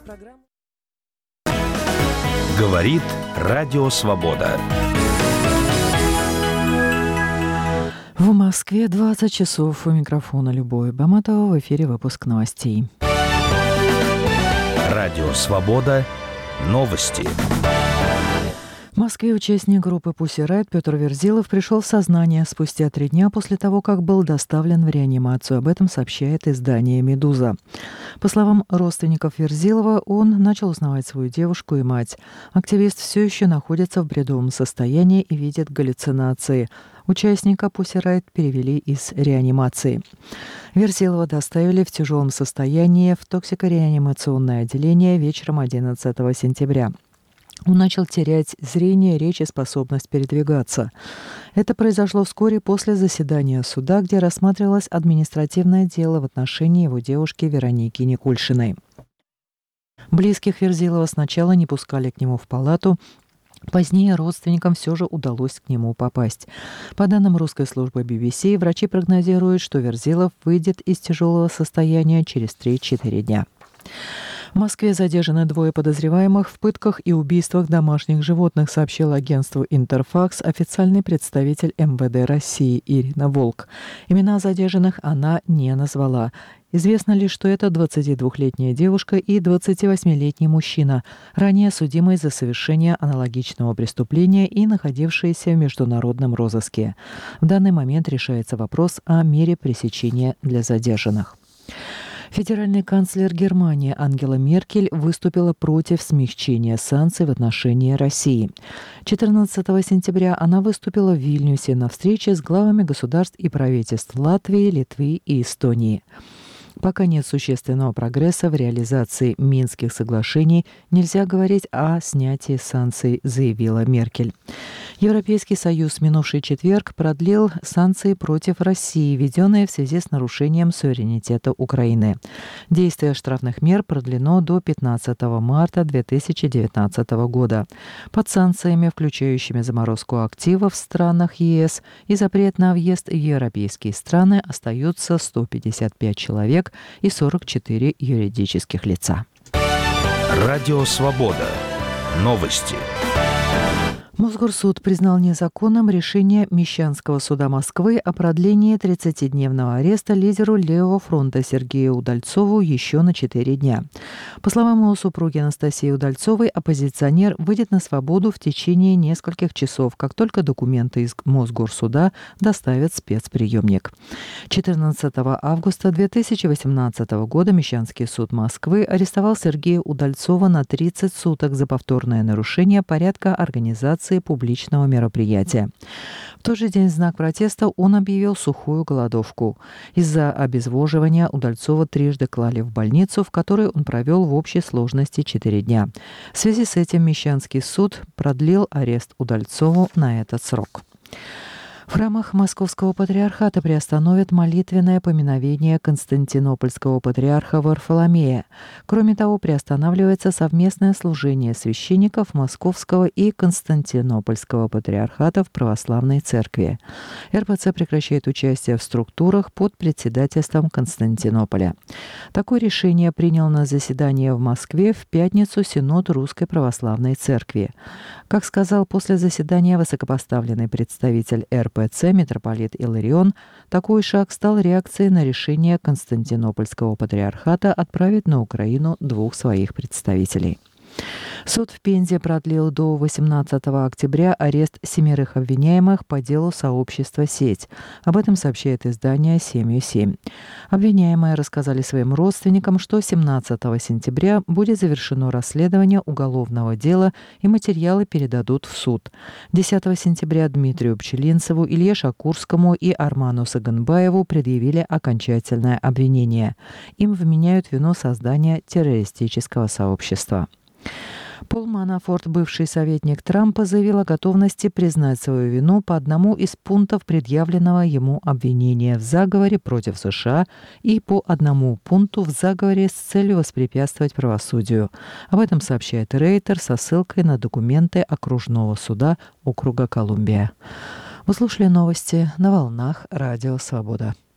Программа. Говорит Радио Свобода. В Москве 20 часов. У микрофона Любовь Баматова. В эфире выпуск новостей. Радио Свобода. Новости. В Москве участник группы Pussy Riot Петр Верзилов пришел в сознание спустя 3 дня после того, как был доставлен в реанимацию. Об этом сообщает издание «Медуза». По словам родственников Верзилова, он начал узнавать свою девушку и мать. Активист все еще находится в бредовом состоянии и видит галлюцинации. Участника Pussy Riot перевели из реанимации. Верзилова доставили в тяжелом состоянии в токсикореанимационное отделение вечером 11 сентября. Он начал терять зрение, речь и способность передвигаться. Это произошло вскоре после заседания суда, где рассматривалось административное дело в отношении его девушки Вероники Никульшиной. Близких Верзилова сначала не пускали к нему в палату. Позднее родственникам все же удалось к нему попасть. По данным русской службы BBC, врачи прогнозируют, что Верзилов выйдет из тяжелого состояния через 3-4 дня. В Москве задержаны 2 подозреваемых в пытках и убийствах домашних животных, сообщил агентству «Интерфакс» официальный представитель МВД России Ирина Волк. Имена задержанных она не назвала. Известно лишь, что это 22-летняя девушка и 28-летний мужчина, ранее судимые за совершение аналогичного преступления и находившиеся в международном розыске. В данный момент решается вопрос о мере пресечения для задержанных. Федеральный канцлер Германии Ангела Меркель выступила против смягчения санкций в отношении России. 14 сентября она выступила в Вильнюсе на встрече с главами государств и правительств Латвии, Литвы и Эстонии. Пока нет существенного прогресса в реализации Минских соглашений, нельзя говорить о снятии санкций, заявила Меркель. Европейский Союз в минувший четверг продлил санкции против России, введенные в связи с нарушением суверенитета Украины. Действие штрафных мер продлено до 15 марта 2019 года. Под санкциями, включающими заморозку активов в странах ЕС и запрет на въезд в европейские страны, остаются 155 человек и 44 юридических лица. Радио Свобода. Новости. Мосгорсуд признал незаконным решение Мещанского суда Москвы о продлении 30-дневного ареста лидеру Левого фронта Сергею Удальцову еще на 4 дня. По словам его супруги Анастасии Удальцовой, оппозиционер выйдет на свободу в течение нескольких часов, как только документы из Мосгорсуда доставят спецприемник. 14 августа 2018 года Мещанский суд Москвы арестовал Сергея Удальцова на 30 суток за повторное нарушение порядка организации публичного мероприятия. В тот же день в знак протеста он объявил сухую голодовку. Из-за обезвоживания Удальцова трижды клали в больницу, в которой он провел в общей сложности 4 дня. В связи с этим Мещанский суд продлил арест Удальцову на этот срок. В храмах Московского патриархата приостановят молитвенное поминовение константинопольского патриарха Варфоломея. Кроме того, приостанавливается совместное служение священников Московского и Константинопольского патриархатов Православной Церкви. РПЦ прекращает участие в структурах под председательством Константинополя. Такое решение принял на заседании в Москве в пятницу Синод Русской Православной Церкви. Как сказал после заседания высокопоставленный представитель РПЦ митрополит Иларион, такой шаг стал реакцией на решение Константинопольского патриархата отправить на Украину 2 своих представителей. Суд в Пензе продлил до 18 октября арест 7 обвиняемых по делу сообщества «Сеть». Об этом сообщает издание «Семью-7». Обвиняемые рассказали своим родственникам, что 17 сентября будет завершено расследование уголовного дела и материалы передадут в суд. 10 сентября Дмитрию Пчелинцеву, Илье Шакурскому и Арману Саганбаеву предъявили окончательное обвинение. Им вменяют вину создания террористического сообщества. Пол Манафорт, бывший советник Трампа, заявил о готовности признать свою вину по одному из пунктов предъявленного ему обвинения в заговоре против США и по одному пункту в заговоре с целью воспрепятствовать правосудию. Об этом сообщает Рейтер со ссылкой на документы окружного суда округа Колумбия. Вы слушали новости на волнах Радио Свобода.